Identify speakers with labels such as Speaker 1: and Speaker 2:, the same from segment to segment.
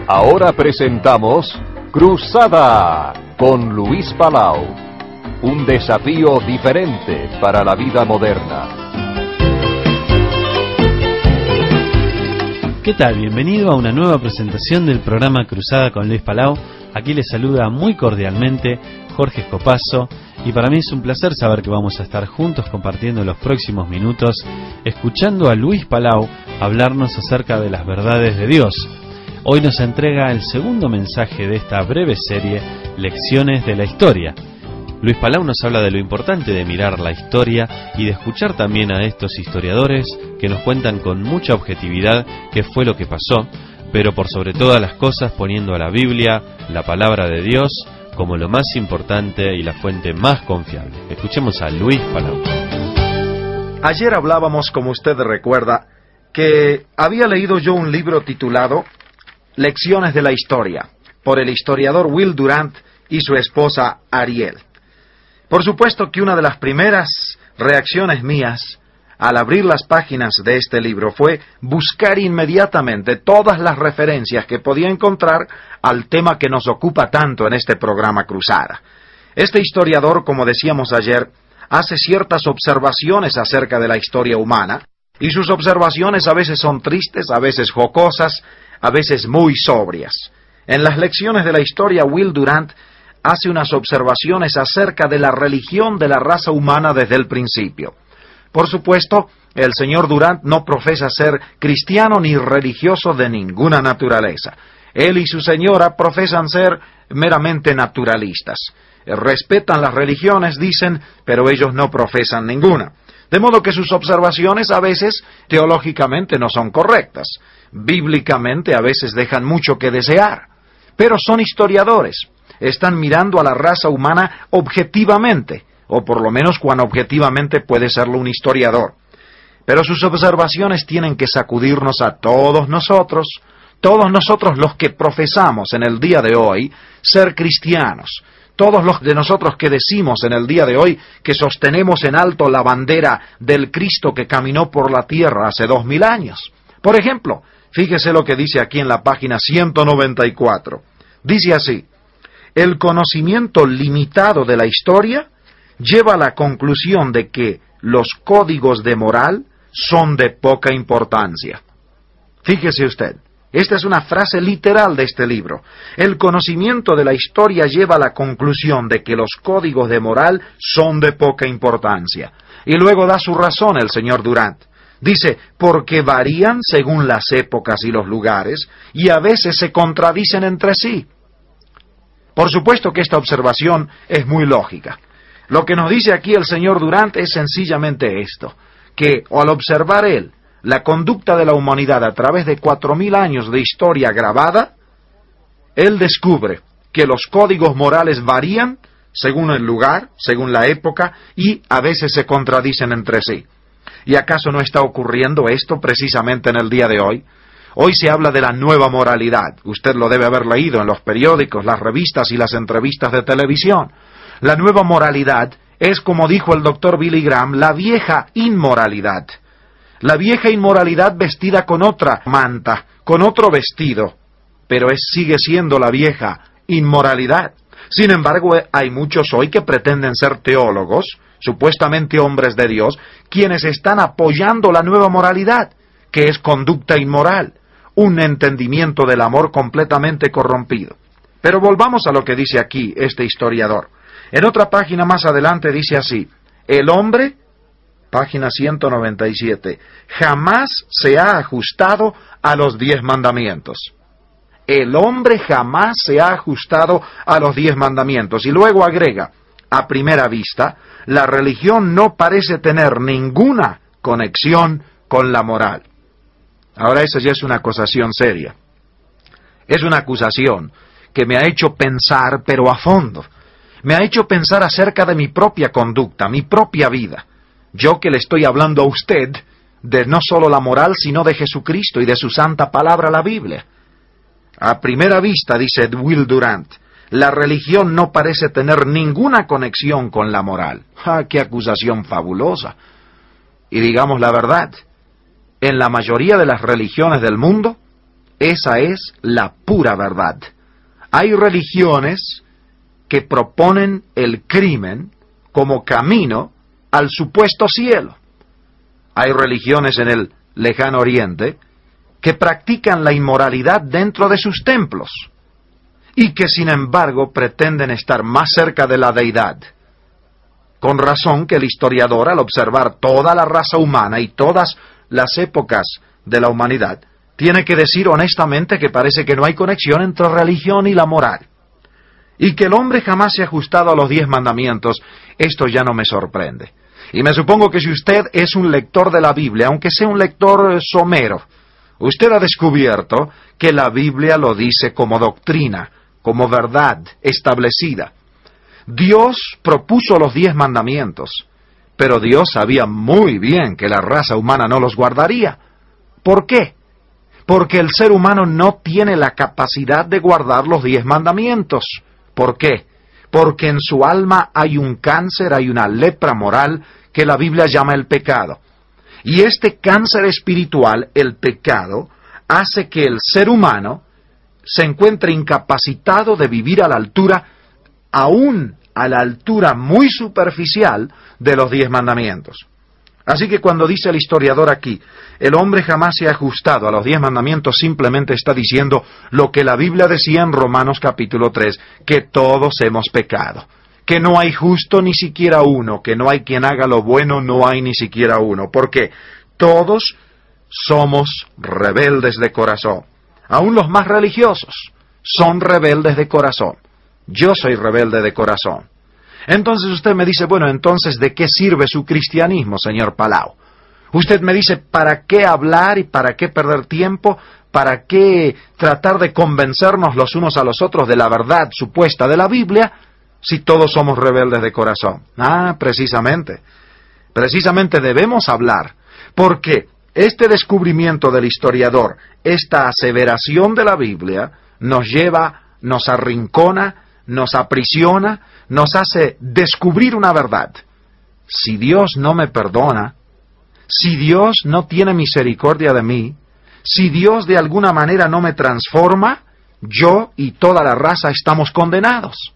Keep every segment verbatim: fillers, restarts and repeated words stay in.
Speaker 1: Ahora presentamos Cruzada con Luis Palau. Un desafío diferente para la vida moderna.
Speaker 2: ¿Qué tal? Bienvenido a una nueva presentación del programa Cruzada con Luis Palau. Aquí les saluda muy cordialmente Jorge Escopazo y para mí es un placer saber que vamos a estar juntos compartiendo los próximos minutos, escuchando a Luis Palau hablarnos acerca de las verdades de Dios. Hoy nos entrega el segundo mensaje de esta breve serie, Lecciones de la Historia. Luis Palau nos habla de lo importante de mirar la historia y de escuchar también a estos historiadores que nos cuentan con mucha objetividad qué fue lo que pasó, pero por sobre todas las cosas poniendo a la Biblia, la palabra de Dios, como lo más importante y la fuente más confiable. Escuchemos a Luis Palau.
Speaker 3: Ayer hablábamos, como usted recuerda, que había leído yo un libro titulado Lecciones de la Historia, por el historiador Will Durant y su esposa Ariel. Por supuesto que una de las primeras reacciones mías al abrir las páginas de este libro fue buscar inmediatamente todas las referencias que podía encontrar al tema que nos ocupa tanto en este programa Cruzada. Este historiador, como decíamos ayer, hace ciertas observaciones acerca de la historia humana, y sus observaciones a veces son tristes, a veces jocosas, a veces muy sobrias. En las lecciones de la historia, Will Durant hace unas observaciones acerca de la religión de la raza humana desde el principio. Por supuesto, el señor Durant no profesa ser cristiano ni religioso de ninguna naturaleza. Él y su señora profesan ser meramente naturalistas. Respetan las religiones, dicen, pero ellos no profesan ninguna. De modo que sus observaciones a veces teológicamente no son correctas. Bíblicamente a veces dejan mucho que desear. Pero son historiadores. Están mirando a la raza humana objetivamente, o por lo menos cuán objetivamente puede serlo un historiador. Pero sus observaciones tienen que sacudirnos a todos nosotros, todos nosotros los que profesamos en el día de hoy ser cristianos, todos los de nosotros que decimos en el día de hoy que sostenemos en alto la bandera del Cristo que caminó por la tierra hace dos mil años. Por ejemplo, fíjese lo que dice aquí en la página ciento noventa y cuatro. Dice así: el conocimiento limitado de la historia lleva a la conclusión de que los códigos de moral son de poca importancia. Fíjese usted, esta es una frase literal de este libro. El conocimiento de la historia lleva a la conclusión de que los códigos de moral son de poca importancia. Y luego da su razón el señor Durant. Dice, porque varían según las épocas y los lugares, y a veces se contradicen entre sí. Por supuesto que esta observación es muy lógica. Lo que nos dice aquí el señor Durant es sencillamente esto, que al observar él la conducta de la humanidad a través de cuatro mil años de historia grabada, él descubre que los códigos morales varían según el lugar, según la época, y a veces se contradicen entre sí. ¿Y acaso no está ocurriendo esto precisamente en el día de hoy? Hoy se habla de la nueva moralidad. Usted lo debe haber leído en los periódicos, las revistas y las entrevistas de televisión. La nueva moralidad es, como dijo el doctor Billy Graham, la vieja inmoralidad. La vieja inmoralidad vestida con otra manta, con otro vestido, pero es, sigue siendo la vieja inmoralidad. Sin embargo, hay muchos hoy que pretenden ser teólogos, supuestamente hombres de Dios, quienes están apoyando la nueva moralidad, que es conducta inmoral, un entendimiento del amor completamente corrompido. Pero volvamos a lo que dice aquí este historiador. En otra página más adelante dice así: el hombre, página ciento noventa y siete, jamás se ha ajustado a los diez mandamientos. El hombre jamás se ha ajustado a los diez mandamientos. Y luego agrega, a primera vista, la religión no parece tener ninguna conexión con la moral. Ahora esa ya es una acusación seria. Es una acusación que me ha hecho pensar, pero a fondo. Me ha hecho pensar acerca de mi propia conducta, mi propia vida. Yo que le estoy hablando a usted de no solo la moral, sino de Jesucristo y de su santa palabra, la Biblia. A primera vista, dice Will Durant, la religión no parece tener ninguna conexión con la moral. ¡Ah, qué acusación fabulosa! Y digamos la verdad, en la mayoría de las religiones del mundo, Esa es la pura verdad. Hay religiones que proponen el crimen como camino al supuesto cielo. Hay religiones en el lejano oriente que practican la inmoralidad dentro de sus templos y que sin embargo pretenden estar más cerca de la deidad. Con razón que el historiador, al observar toda la raza humana y todas las épocas de la humanidad, tiene que decir honestamente que parece que no hay conexión entre religión y la moral. Y que el hombre jamás se ha ajustado a los diez mandamientos, esto ya no me sorprende. Y me supongo que si usted es un lector de la Biblia, aunque sea un lector somero, usted ha descubierto que la Biblia lo dice como doctrina, como verdad establecida. Dios propuso los diez mandamientos, pero Dios sabía muy bien que la raza humana no los guardaría. ¿Por qué? Porque el ser humano no tiene la capacidad de guardar los diez mandamientos. ¿Por qué? Porque en su alma hay un cáncer, hay una lepra moral que la Biblia llama el pecado. Y este cáncer espiritual, el pecado, hace que el ser humano se encuentre incapacitado de vivir a la altura, aún a la altura muy superficial de los diez mandamientos. Así que cuando dice el historiador aquí, el hombre jamás se ha ajustado a los diez mandamientos, simplemente está diciendo lo que la Biblia decía en Romanos capítulo tres, que todos hemos pecado, que no hay justo ni siquiera uno, que no hay quien haga lo bueno, no hay ni siquiera uno, porque todos somos rebeldes de corazón. Aún los más religiosos son rebeldes de corazón. Yo soy rebelde de corazón. Entonces usted me dice, bueno, entonces, ¿de qué sirve su cristianismo, señor Palau? Usted me dice, ¿para qué hablar y para qué perder tiempo? ¿Para qué tratar de convencernos los unos a los otros de la verdad supuesta de la Biblia si todos somos rebeldes de corazón? Ah, precisamente. Precisamente debemos hablar, porque este descubrimiento del historiador, esta aseveración de la Biblia, nos lleva, nos arrincona, nos aprisiona, nos hace descubrir una verdad. Si Dios no me perdona, si Dios no tiene misericordia de mí, si Dios de alguna manera no me transforma, yo y toda la raza estamos condenados.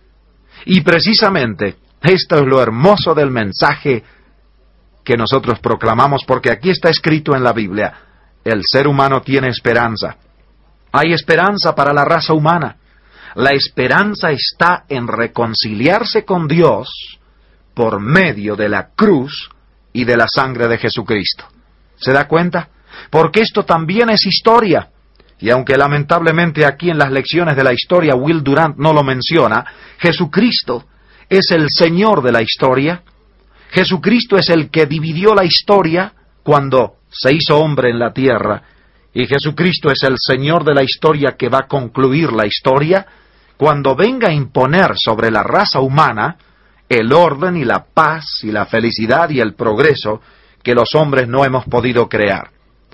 Speaker 3: Y precisamente esto es lo hermoso del mensaje que nosotros proclamamos, porque aquí está escrito en la Biblia, el ser humano tiene esperanza. Hay esperanza para la raza humana. La esperanza está en reconciliarse con Dios por medio de la cruz y de la sangre de Jesucristo. ¿Se da cuenta? Porque esto también es historia. Y aunque lamentablemente aquí en las lecciones de la historia Will Durant no lo menciona, Jesucristo es el Señor de la historia. Jesucristo es el que dividió la historia cuando se hizo hombre en la tierra. Y Jesucristo es el Señor de la historia que va a concluir la historia cuando venga a imponer sobre la raza humana el orden y la paz y la felicidad y el progreso que los hombres no hemos podido crear.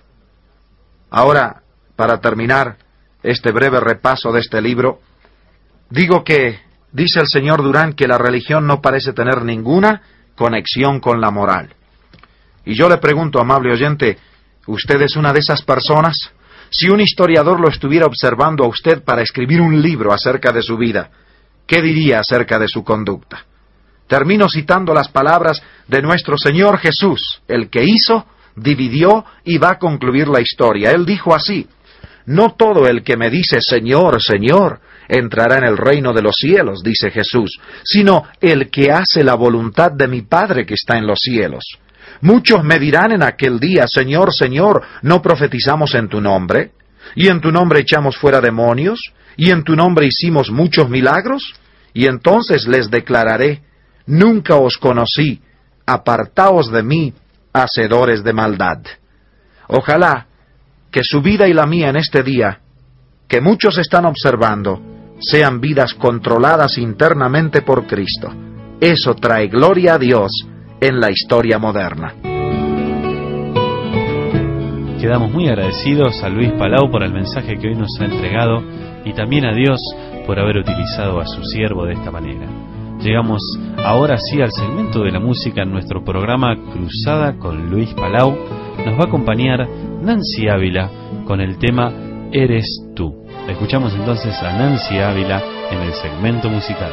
Speaker 3: Ahora, para terminar este breve repaso de este libro, digo que dice el señor Durant que la religión no parece tener ninguna conexión con la moral. Y yo le pregunto, amable oyente, ¿usted es una de esas personas? Si un historiador lo estuviera observando a usted para escribir un libro acerca de su vida, ¿qué diría acerca de su conducta? Termino citando las palabras de nuestro Señor Jesús, el que hizo, dividió y va a concluir la historia. Él dijo así: no todo el que me dice Señor, Señor, entrará en el reino de los cielos, dice Jesús, sino el que hace la voluntad de mi Padre que está en los cielos. Muchos me dirán en aquel día, Señor, Señor, ¿no profetizamos en tu nombre? ¿Y en tu nombre echamos fuera demonios? ¿Y en tu nombre hicimos muchos milagros? Y entonces les declararé, nunca os conocí, apartaos de mí, hacedores de maldad. Ojalá que su vida y la mía en este día, que muchos están observando, sean vidas controladas internamente por Cristo. Eso trae gloria a Dios en la historia moderna.
Speaker 2: Quedamos muy agradecidos a Luis Palau por el mensaje que hoy nos ha entregado y también a Dios por haber utilizado a su siervo de esta manera. Llegamos ahora sí al segmento de la música en nuestro programa Cruzada con Luis Palau. Nos va a acompañar Nancy Ávila con el tema Eres tú. Escuchamos entonces a Nancy Ávila en el segmento musical.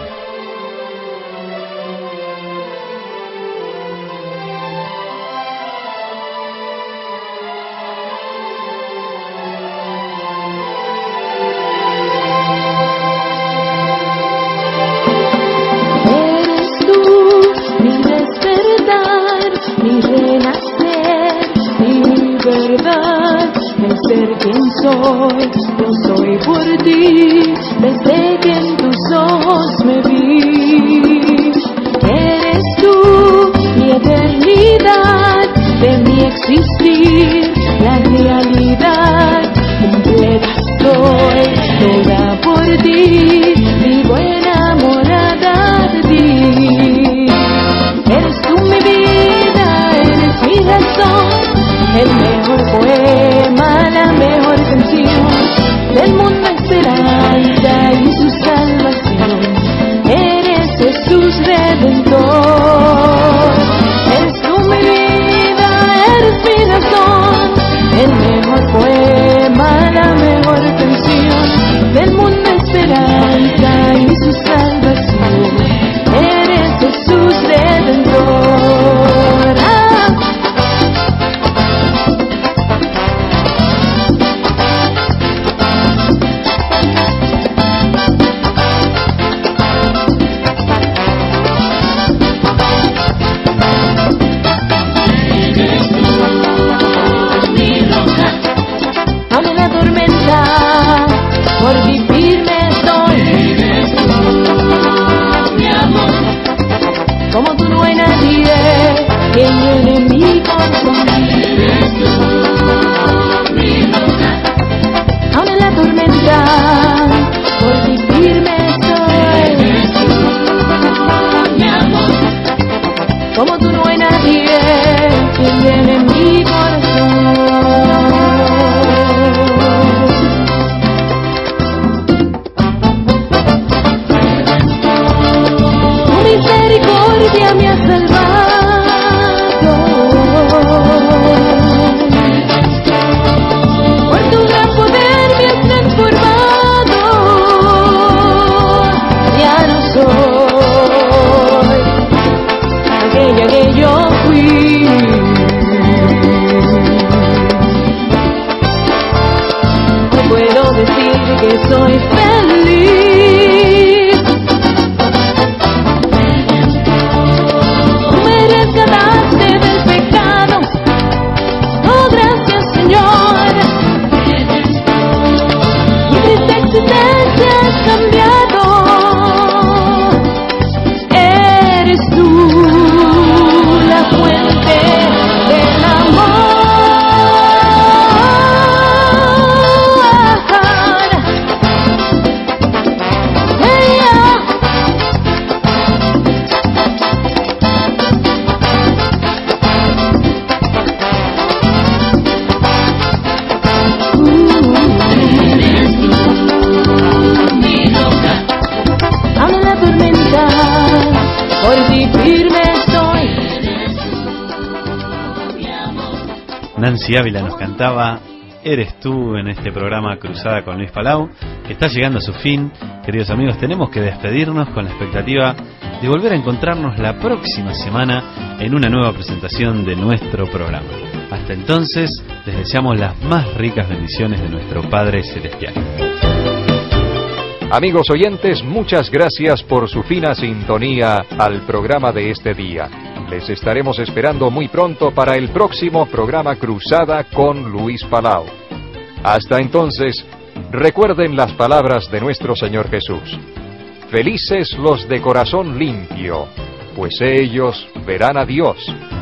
Speaker 4: Yo soy por ti, desde que en tus ojos me vi. Eres tú, mi eternidad, de mi existir, la realidad. Completa estoy, toda por ti, vivo enamorada de ti. Eres tú mi vida, eres mi razón, el mejor poema, la mejor canción del mundo, esperanza y su salvación. Eres Jesús Redentor. Eres tú mi vida, eres mi razón, el mejor poema, la mejor canción del mundo, esperanza y su salvación. Eres Jesús Redentor. Ah.
Speaker 2: Nancy Ávila nos cantaba Eres tú en este programa Cruzada con Luis Palau, que está llegando a su fin. Queridos amigos, tenemos que despedirnos con la expectativa de volver a encontrarnos la próxima semana en una nueva presentación de nuestro programa. Hasta entonces, les deseamos las más ricas bendiciones de nuestro Padre Celestial.
Speaker 1: Amigos oyentes, muchas gracias por su fina sintonía al programa de este día. Les estaremos esperando muy pronto para el próximo programa Cruzada con Luis Palau. Hasta entonces, recuerden las palabras de nuestro Señor Jesús. Felices los de corazón limpio, pues ellos verán a Dios.